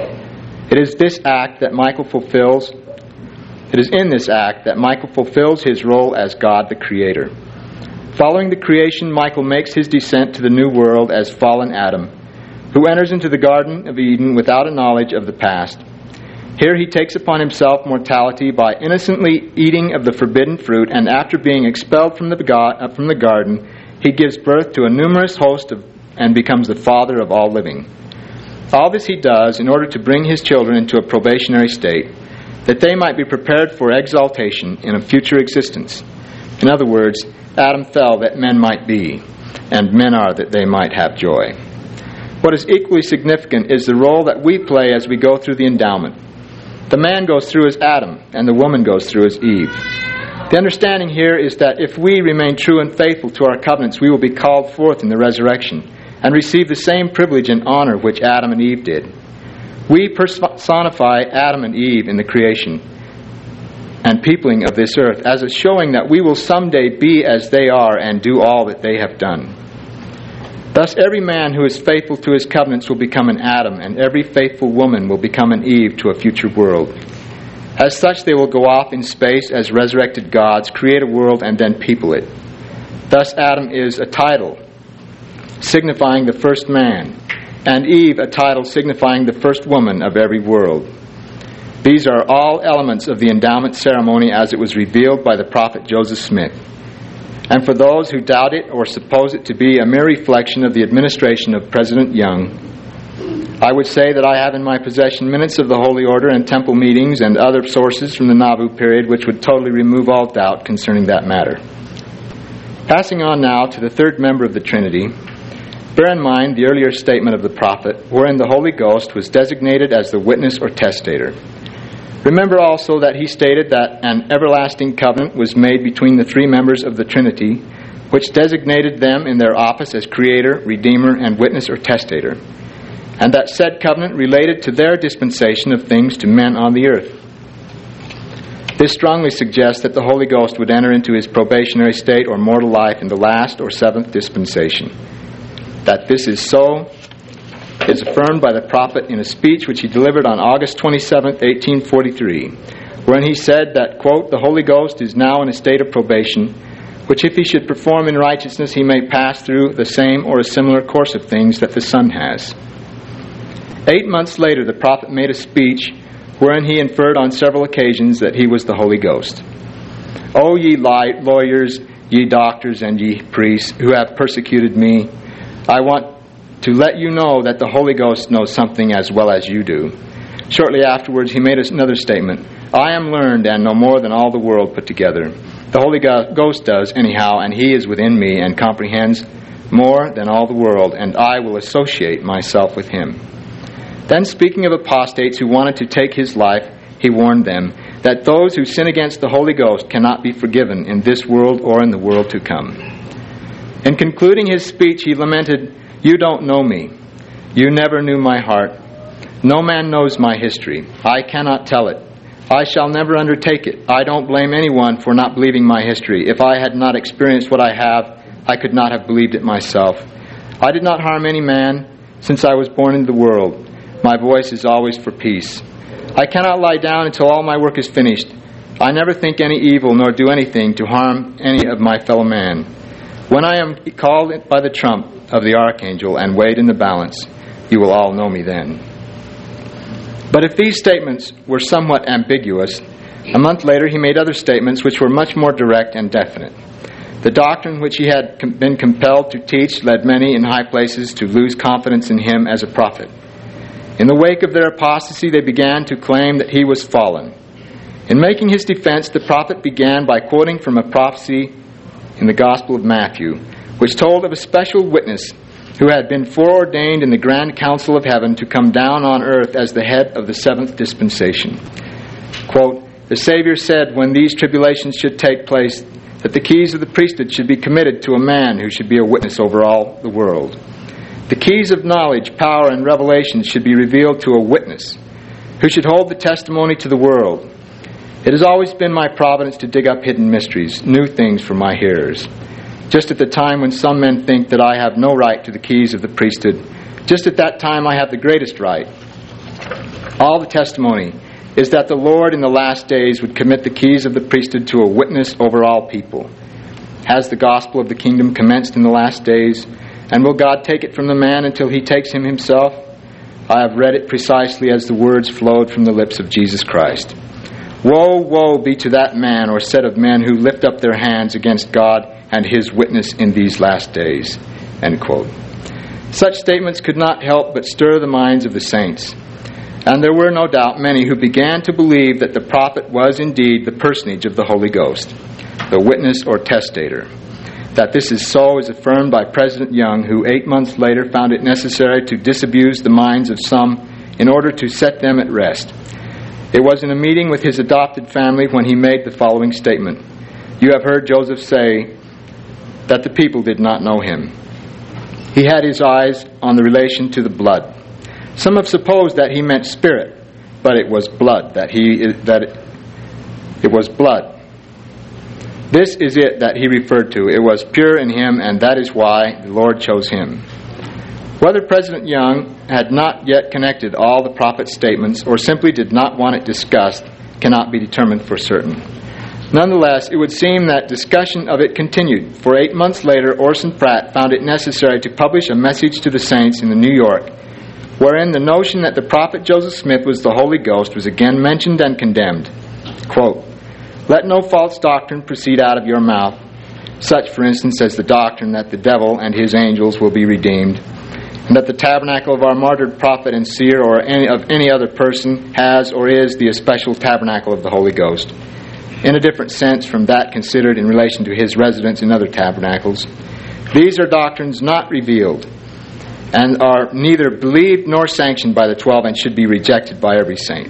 It is this act that Michael fulfills. It is in this act that Michael fulfills his role as God the Creator. Following the creation, Michael makes his descent to the new world as fallen Adam, who enters into the Garden of Eden without a knowledge of the past. Here he takes upon himself mortality by innocently eating of the forbidden fruit, and after being expelled from the, God, from the garden, he gives birth to a numerous host of, and becomes the father of all living. All this he does in order to bring his children into a probationary state, that they might be prepared for exaltation in a future existence. In other words, Adam fell that men might be, and men are that they might have joy. What is equally significant is the role that we play as we go through the endowment. The man goes through as Adam, and the woman goes through as Eve. The understanding here is that if we remain true and faithful to our covenants, we will be called forth in the resurrection and receive the same privilege and honor which Adam and Eve did. We personify Adam and Eve in the creation and peopling of this earth as a showing that we will someday be as they are and do all that they have done. Thus, every man who is faithful to his covenants will become an Adam, and every faithful woman will become an Eve to a future world. As such, they will go off in space as resurrected gods, create a world, and then people it. Thus, Adam is a title signifying the first man, and Eve a title signifying the first woman of every world. These are all elements of the endowment ceremony as it was revealed by the prophet Joseph Smith. And for those who doubt it or suppose it to be a mere reflection of the administration of President Young, I would say that I have in my possession minutes of the Holy Order and temple meetings and other sources from the Nauvoo period which would totally remove all doubt concerning that matter. Passing on now to the third member of the Trinity, bear in mind the earlier statement of the prophet, wherein the Holy Ghost was designated as the witness or testator. Remember also that he stated that an everlasting covenant was made between the three members of the Trinity, which designated them in their office as Creator, Redeemer, and Witness or Testator, and that said covenant related to their dispensation of things to men on the earth. This strongly suggests that the Holy Ghost would enter into his probationary state or mortal life in the last or seventh dispensation. That this is so is affirmed by the prophet in a speech which he delivered on August twenty-seventh, eighteen forty-three, wherein he said that, quote, "The Holy Ghost is now in a state of probation, which if he should perform in righteousness, he may pass through the same or a similar course of things that the Son has." Eight months later, the prophet made a speech wherein he inferred on several occasions that he was the Holy Ghost. "O ye lawyers, ye doctors, and ye priests, who have persecuted me, I want to let you know that the Holy Ghost knows something as well as you do." Shortly afterwards, he made another statement. "I am learned and know more than all the world put together. The Holy Ghost does, anyhow, and he is within me and comprehends more than all the world, and I will associate myself with him." Then, speaking of apostates who wanted to take his life, he warned them that those who sin against the Holy Ghost cannot be forgiven in this world or in the world to come. In concluding his speech, he lamented, "You don't know me. You never knew my heart. No man knows my history. I cannot tell it. I shall never undertake it. I don't blame anyone for not believing my history. If I had not experienced what I have, I could not have believed it myself. I did not harm any man since I was born into the world. My voice is always for peace. I cannot lie down until all my work is finished. I never think any evil nor do anything to harm any of my fellow man. When I am called by the trump of the archangel and weighed in the balance, you will all know me then." But if these statements were somewhat ambiguous, a month later he made other statements which were much more direct and definite. The doctrine which he had com- been compelled to teach led many in high places to lose confidence in him as a prophet. In the wake of their apostasy, they began to claim that he was fallen. In making his defense, the prophet began by quoting from a prophecy in the Gospel of Matthew, which told of a special witness who had been foreordained in the grand council of heaven to come down on earth as the head of the seventh dispensation. Quote, "The Savior said when these tribulations should take place, that the keys of the priesthood should be committed to a man who should be a witness over all the world. The keys of knowledge, power, and revelation should be revealed to a witness who should hold the testimony to the world. It has always been my providence to dig up hidden mysteries, new things for my hearers. Just at the time when some men think that I have no right to the keys of the priesthood, just at that time I have the greatest right. All the testimony is that the Lord in the last days would commit the keys of the priesthood to a witness over all people. Has the gospel of the kingdom commenced in the last days? And will God take it from the man until he takes him himself? I have read it precisely as the words flowed from the lips of Jesus Christ. Woe, woe be to that man or set of men who lift up their hands against God and his witness in these last days." End quote. Such statements could not help but stir the minds of the saints. And there were no doubt many who began to believe that the prophet was indeed the personage of the Holy Ghost, the witness or testator. That this is so is affirmed by President Young, who eight months later found it necessary to disabuse the minds of some in order to set them at rest. It was in a meeting with his adopted family when he made the following statement. "You have heard Joseph say that the people did not know him. He had his eyes on the relation to the blood. Some have supposed that he meant spirit, but it was blood, that he that it, it was blood. This is it that he referred to. It was pure in him, and that is why the Lord chose him." Whether President Young had not yet connected all the prophet's statements or simply did not want it discussed cannot be determined for certain. Nonetheless, it would seem that discussion of it continued, for eight months later Orson Pratt found it necessary to publish a message to the saints in the New York, wherein the notion that the prophet Joseph Smith was the Holy Ghost was again mentioned and condemned. Quote, "Let no false doctrine proceed out of your mouth, such, for instance, as the doctrine that the devil and his angels will be redeemed, and that the tabernacle of our martyred prophet and seer or any of any other person has or is the especial tabernacle of the Holy Ghost, in a different sense from that considered in relation to his residence in other tabernacles. These are doctrines not revealed, and are neither believed nor sanctioned by the twelve, and should be rejected by every saint.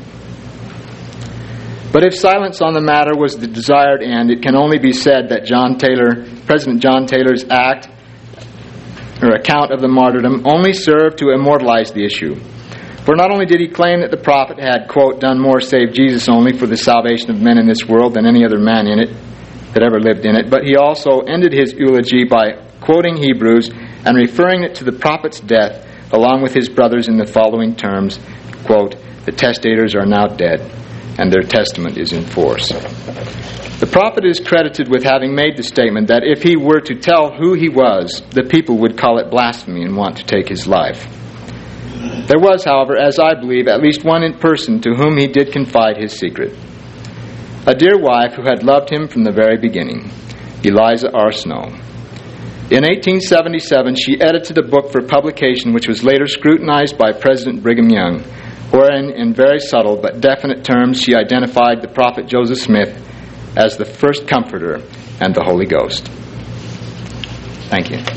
But if silence on the matter was the desired end, it can only be said that John Taylor, President John Taylor's act or account of the martyrdom only served to immortalize the issue. For not only did he claim that the prophet had, quote, done more save Jesus only for the salvation of men in this world than any other man in it that ever lived in it, but he also ended his eulogy by quoting Hebrews and referring it to the prophet's death along with his brothers in the following terms, quote, the testators are now dead, and their testament is in force. The prophet is credited with having made the statement that if he were to tell who he was, the people would call it blasphemy and want to take his life. There was, however, as I believe, at least one in person to whom he did confide his secret. A dear wife who had loved him from the very beginning, Eliza R. Snow. In eighteen seventy-seven, she edited a book for publication which was later scrutinized by President Brigham Young, wherein, in very subtle but definite terms, she identified the prophet Joseph Smith as the first comforter and the Holy Ghost. Thank you.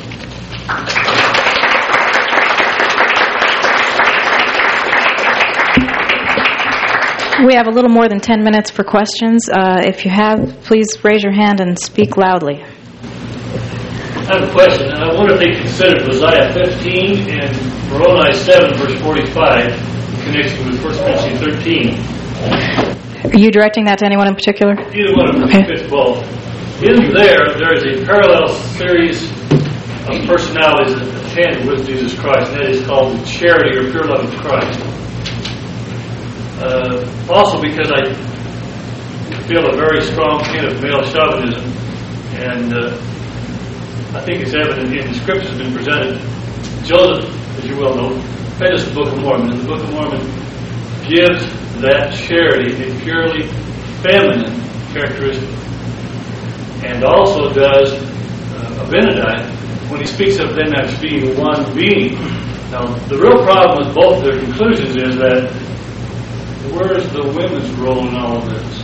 We have a little more than ten minutes for questions. Uh, if you have, please raise your hand and speak loudly. I have a question. I wonder if they considered Hosea fifteen and Moroni seven, verse forty-five, in connection with First Corinthians thirteen. Are you directing that to anyone in particular? Either one of them Okay. fits both. In there, there is a parallel series of personalities that attend with Jesus Christ, and that is called the charity or pure love of Christ. Uh, also because I feel a very strong hint of male chauvinism, and uh, I think it's evident in the scriptures been presented. Joseph, as you well know, fed us the Book of Mormon, and the Book of Mormon gives that charity a purely feminine characteristic, and also does uh, Abinadi when he speaks of them as being one being. Now, the real problem with both their conclusions is that where's the women's role in all of this?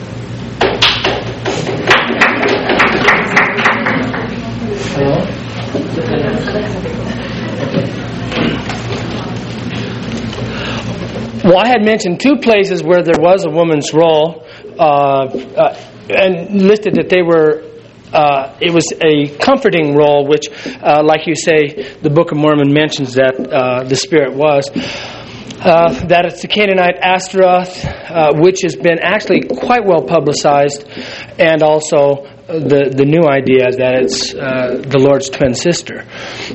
Well, I had mentioned two places where there was a woman's role, uh, uh, and listed that they were. Uh, it was a comforting role, which, uh, like you say, the Book of Mormon mentions that uh, the Spirit was. Uh, that it's the Canaanite Astaroth, uh, which has been actually quite well publicized, and also the the new idea that it's uh, the Lord's twin sister.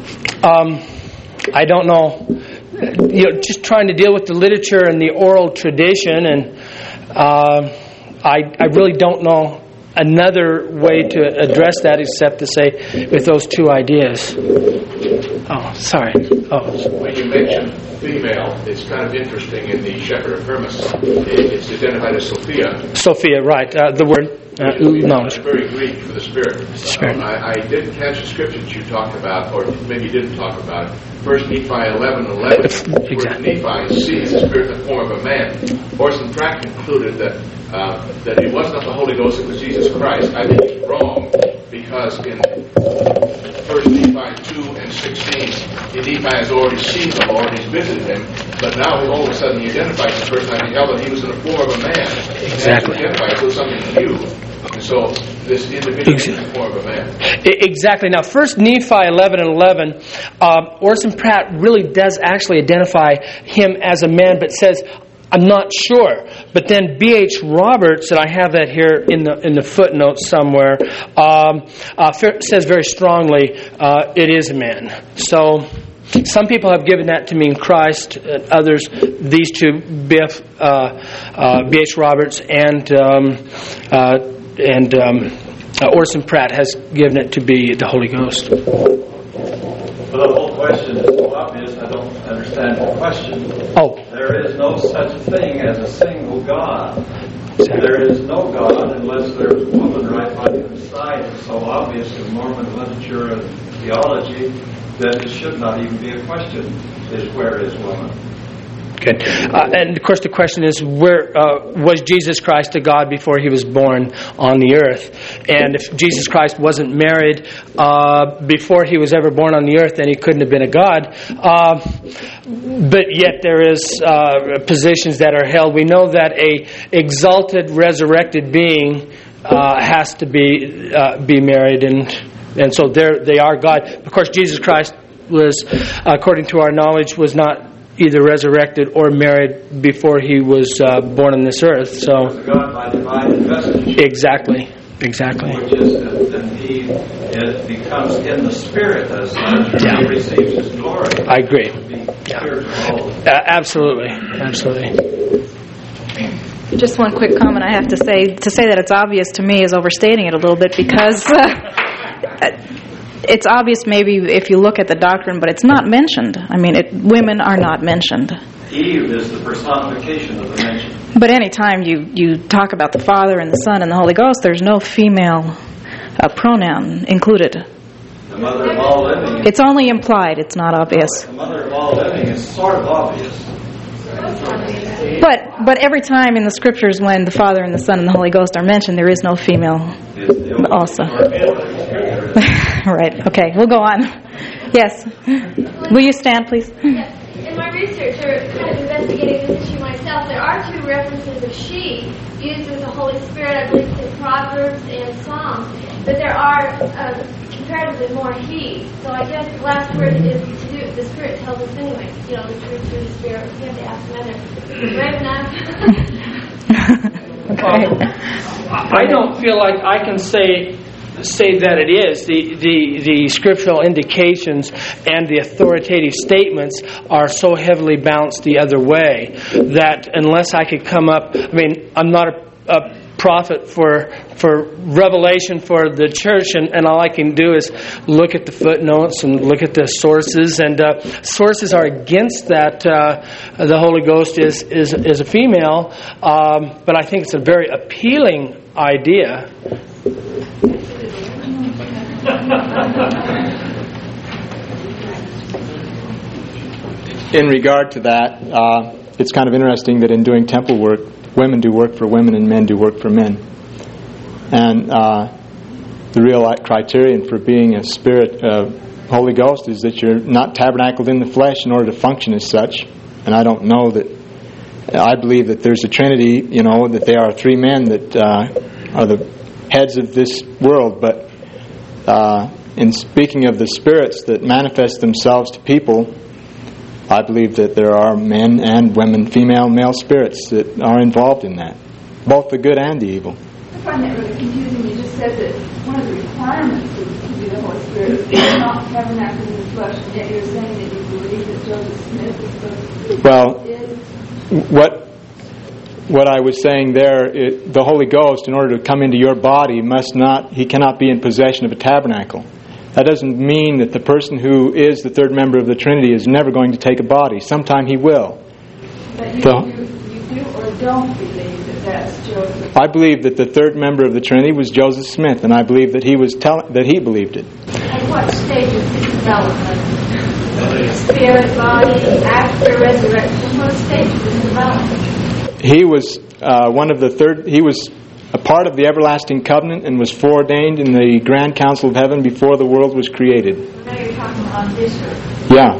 Um, I don't know, you know, just trying to deal with the literature and the oral tradition, and uh, I I really don't know another way to address that except to say with those two ideas. Oh, sorry. Oh. When you mention female, it's kind of interesting in the Shepherd of Hermas. It's identified as Sophia. Sophia, right. Uh, the word uh, knowledge. It's very Greek for the Spirit. Spirit. Um, I, I didn't catch the scripture that you talked about, or maybe you didn't talk about. First Nephi eleven eleven, Exactly. where Nephi sees the Spirit in the form of a man. Orson Pratt concluded that uh, that it was not the Holy Ghost, it was Jesus Christ. I think it's wrong, because in First Nephi two and sixteen, Nephi has already seen the Lord, he's visited him, but now all of a sudden he identifies the first time he held that he was in the form of a man. Exactly. He identifies with something new. And so this individual is in the form of a man. Exactly. Now, First Nephi eleven and eleven, uh, Orson Pratt really does actually identify him as a man, but says, I'm not sure. But then B H Roberts, and I have that here in the in the footnotes somewhere, um, uh, says very strongly uh, it is a man. So some people have given that to mean Christ. Uh, others, these two, B F, uh, uh, B H Roberts and um, uh, and um, uh, Orson Pratt has given it to be the Holy Ghost. Well, the whole question is so obvious, I don't understand the question. Oh. There is no such thing as a single God. There is no God unless there's a woman right by his side. It's so obvious in Mormon literature and theology that it should not even be a question, is where is woman? Okay. Uh, and of course the question is, where uh, was Jesus Christ a God before he was born on the earth? And if Jesus Christ wasn't married uh, before he was ever born on the earth, then he couldn't have been a God. Uh, but yet there is uh, positions that are held. We know that a exalted, resurrected being uh, has to be uh, be married, and and so there they are God. Of course, Jesus Christ was, according to our knowledge, was not either resurrected or married before he was uh, born on this earth. So God by divine investiture. Exactly. Exactly. Which is that then he it becomes in the spirit as such. Yeah. He receives his glory. I agree. Yeah. Uh, absolutely. Absolutely. Just one quick comment I have to say. To say that it's obvious to me is overstating it a little bit, because uh, it's obvious maybe if you look at the doctrine, but it's not mentioned. I mean, it, women are not mentioned. Eve is the personification of the mention. But any time you, you talk about the Father and the Son and the Holy Ghost, there's no female uh, pronoun included. The mother of all living. It's only implied. It's not obvious. The mother of all living is sort of obvious. But but every time in the Scriptures when the Father and the Son and the Holy Ghost are mentioned, there is no female also. Right. Okay. We'll go on. Yes. Will you stand, please? Yes. In my research, or kind of investigating this issue myself, there are two references of she used with the Holy Spirit, I believe, in Proverbs and Psalms. But there are uh, comparatively more he. So I guess the last word is to do. The Spirit tells us anyway. You know, the truth through the Spirit. We have to ask whether it's brave enough. Okay. I don't feel like I can say say that it is. The, the the scriptural indications and the authoritative statements are so heavily balanced the other way that unless I could come up, I mean, I'm not a, a prophet for for revelation for the church, and, and all I can do is look at the footnotes and look at the sources, and uh, sources are against that. Uh, the Holy Ghost is is, is a female, um, but I think it's a very appealing idea. In regard to that, uh, it's kind of interesting that in doing temple work, women do work for women and men do work for men. And uh, the real criterion for being a spirit, uh, Holy Ghost, is that you're not tabernacled in the flesh in order to function as such. And I don't know that, I believe that there's a Trinity, you know, that they are three men that uh, are the heads of this world, but Uh, in speaking of the spirits that manifest themselves to people, I believe that there are men and women, female, male spirits that are involved in that, both the good and the evil. I find that really confusing. You just said that one of the requirements to be the Holy Spirit is not tabernacled in the flesh, and yet you're saying that you believe that Joseph Smith is the well, is. what what I was saying there, it, the Holy Ghost, in order to come into your body, must not, he cannot be in possession of a tabernacle. That doesn't mean that the person who is the third member of the Trinity is never going to take a body. Sometime he will. But you, the, do, you do or don't believe that that's Joseph? I believe that the third member of the Trinity was Joseph Smith, and I believe that he was tell, that he believed it. At what stage of his development? Spirit, body, after resurrection? What stage of his development? He was uh, one of the third. He was a part of the everlasting covenant and was foreordained in the grand council of heaven before the world was created. Now you're talking about this earth. Yeah.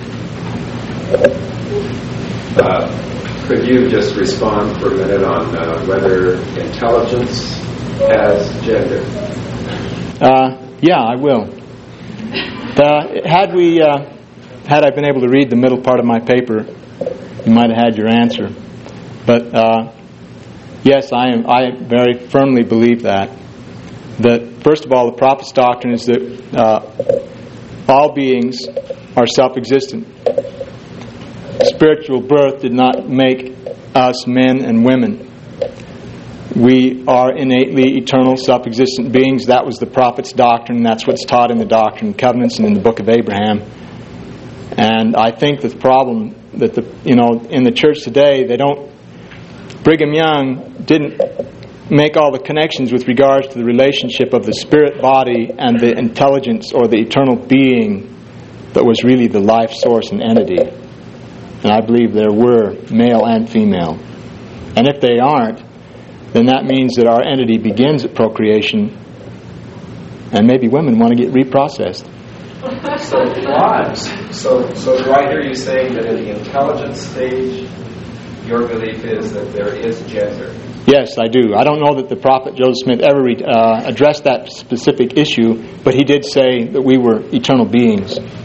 Uh, could you just respond for a minute on uh, whether intelligence has gender? Uh, yeah, I will. The, had we, uh, had I been able to read the middle part of my paper, you might have had your answer. But uh, yes, I am. I very firmly believe that. That first of all, the prophet's doctrine is that uh, all beings are self-existent. Spiritual birth did not make us men and women. We are innately eternal, self-existent beings. That was the prophet's doctrine. That's what's taught in the Doctrine and Covenants and in the Book of Abraham. And I think the problem that the you know in the church today, they don't. Brigham Young didn't make all the connections with regards to the relationship of the spirit body and the intelligence or the eternal being that was really the life source and entity. And I believe there were male and female. And if they aren't, then that means that our entity begins at procreation, and maybe women want to get reprocessed. So why? So, so do I hear you saying that in the intelligence stage, your belief is that there is gender? Yes, I do. I don't know that the prophet Joseph Smith ever uh, addressed that specific issue, but he did say that we were eternal beings.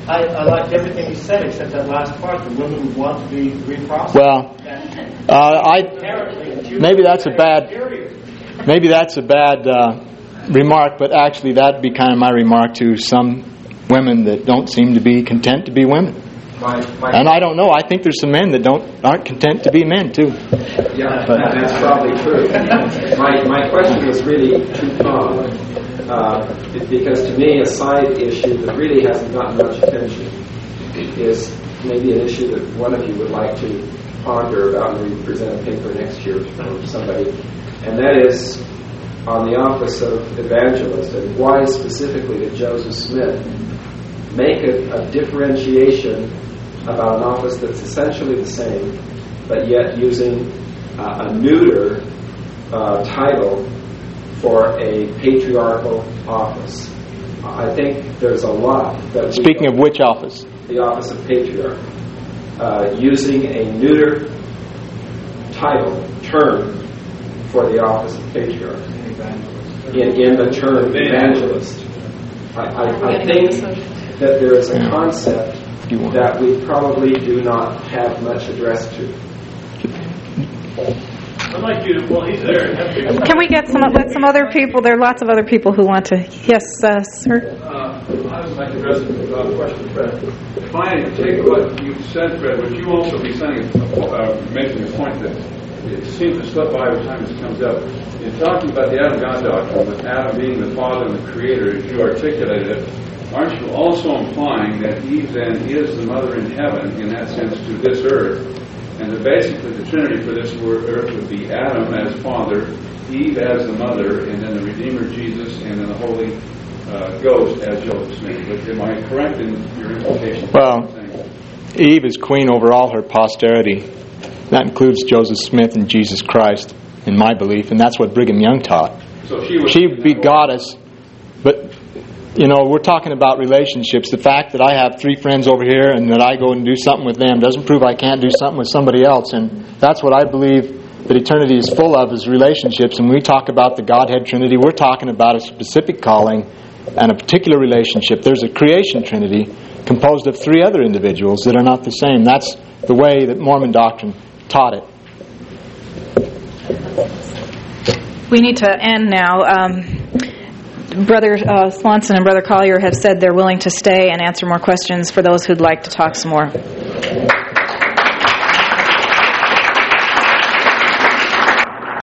I, I liked everything he said except that last part. The women would want to be reprocessed. Well, uh, I maybe that's a bad maybe that's a bad uh, remark, but actually that'd be kind of my remark to some women that don't seem to be content to be women. My, my and I don't know. I think there's some men that don't aren't content to be men too. Yeah, but that's probably true. My my question was really two-pronged, uh, because to me a side issue that really hasn't gotten much attention is maybe an issue that one of you would like to ponder about when we present a paper next year from somebody, and that is on the office of evangelist, and why specifically did Joseph Smith make a, a differentiation about an office that's essentially the same, but yet using uh, a neuter uh, title for a patriarchal office. I think there's a lot that... Speaking of which office? The office of patriarch. Uh, using a neuter title, term, for the office of patriarch. In, in the term evangelist. I, I, I think that there is a concept that we probably do not have much address to. I'd like you to, well, he's there. Can we get some, let some other people, there are lots of other people who want to, yes, uh, sir? Uh, I would like to address a question, Fred. If I take what you said, Fred, would you also be saying, uh, making a point that it seems to slip by every time this comes up? In talking about the Adam-God doctrine, with Adam being the father and the creator, as you articulated it, aren't you also implying that Eve then is the mother in heaven, in that sense, to this earth? And that basically the Trinity for this earth would be Adam as father, Eve as the mother, and then the Redeemer Jesus, and then the Holy uh, Ghost as Joseph Smith. But am I correct in your implication? Well, Eve is queen over all her posterity. That includes Joseph Smith and Jesus Christ, in my belief, and that's what Brigham Young taught. So she, was she begot us, but, you know, we're talking about relationships. The fact that I have three friends over here and that I go and do something with them doesn't prove I can't do something with somebody else, and that's what I believe that eternity is full of, is relationships. And when we talk about the Godhead Trinity, we're talking about a specific calling and a particular relationship. There's a creation Trinity composed of three other individuals that are not the same. That's the way that Mormon doctrine taught it. We need to end now. Um, Brother uh, Swanson and Brother Collier have said they're willing to stay and answer more questions for those who'd like to talk some more.